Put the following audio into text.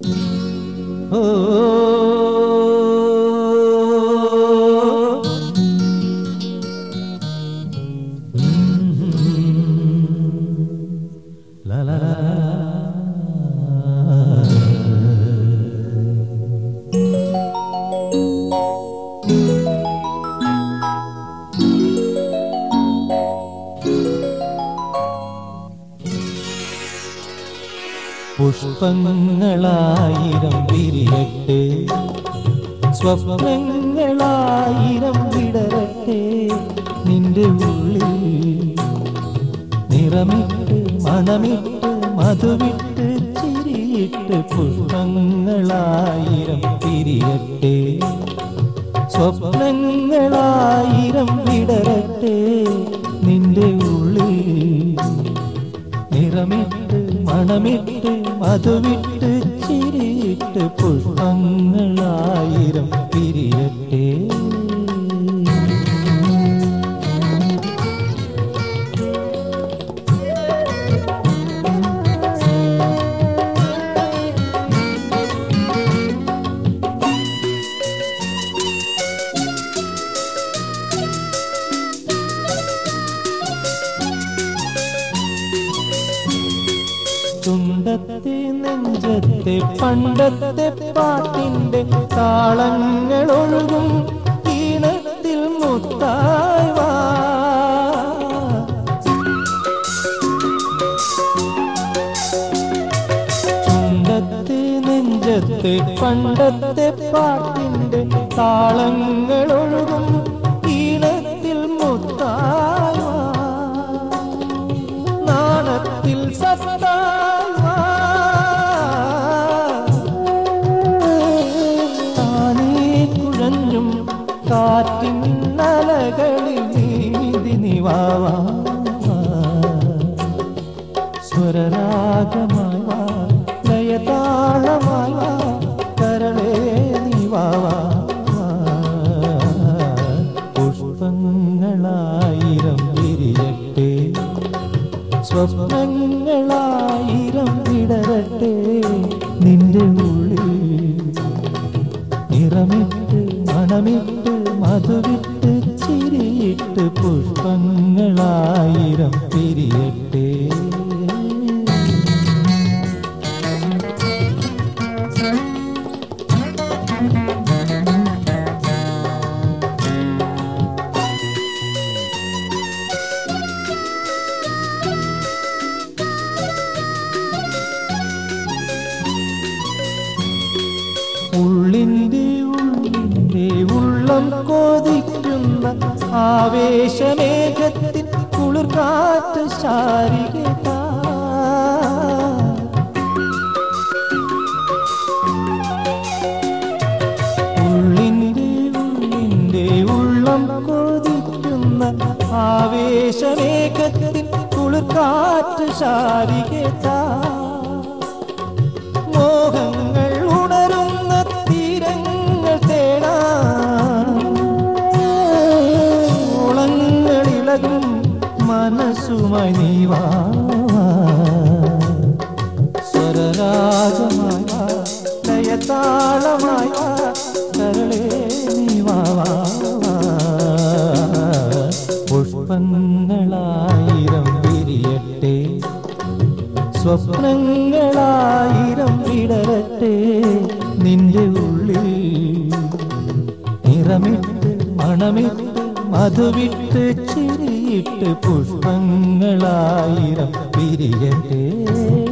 ഓ ലാ ലാ ലാ പുഷ്പങ്ങളായിരം വിരിയട്ടെ, സ്വപ്നങ്ങളായിരം വിടരട്ടെ, നിന്റെ ഉള്ളിൽ നിറമിട്ട് മണമിട്ട് മധുവിട്ട് ചിരിയിട്ട്. പുഷ്പങ്ങളായിരം വിരിയട്ടെ, സ്വപ്നങ്ങളായിരം വിടരട്ടെ, നിന്റെ ഉള്ളിൽ നിറമിട്ട് മണമിട്ട് മധുവിട്ട് ചിരിയിട്ട്. പുഷ്പങ്ങളായിരം വിരിയട്ടെ. ചുണ്ടത്തെ നെഞ്ചത്തെ പണ്ടത്തെ പാട്ടിന്റെ താളങ്ങളൊഴുകും ഈണത്തിൽ മുത്തായി വാ. ചുണ്ടത്തെ നെഞ്ചത്തെ പണ്ടത്തെ പാട്ടിന്റെ താളങ്ങളൊഴുകും ഈണത്തിൽ മുത്തായി വാ. നാണത്തിൽ സത്താ കാറ്റിൻ അലകളിൽ നീന്തി നിവാവാ. സ്വരരാഗമായി വാ, ലയതാളമായി വാ, കരളേ നിവാവാ. പുഷ്പങ്ങളായിരം വിരിയട്ടെ, സ്വപ്നങ്ങളായിരം വിടരട്ടെ, നിന്റെ ഉള്ളിൽ നിറമിട്ട് മണമിട്ട് മധുവിട്ട് ചിരിയിട്ട്. പുഷ്പങ്ങളായിരം വിരിയട്ടെ. ഉള്ളിൻ്റെ ഉള്ളം കൊതിക്കുന്ന ആവേശമേഘത്തിൽ കുളിർക്കാറ്റ് ശാരിക. ഉള്ളിൻ്റെ ഉള്ളം കൊതിക്കുന്ന ആവേശമേഘത്തിൽ കുളിർക്കാറ്റ് ശാരിക. മോഹങ്ങൾ ഉണരുന്ന തീരങ്ങൾ തേടാൻ ഓളങ്ങളിളകും മനസ്സുമായി നീ വാ. സ്വരരാഗമായി വാ, ലയതാളമായി വാ, കരളേ നീ വാ. പുഷ്പങ്ങളായിരം വിരിയട്ടെ, സ്വപ്നങ്ങളായിരം വിടരട്ടെ, നിന്റെ ഉള്ളിൽ നിറമിട്ട് മണമിട്ട് മധുവിട്ട് ചിരിയിട്ട്. പുഷ്പങ്ങളായിരം വിരിയട്ടെ.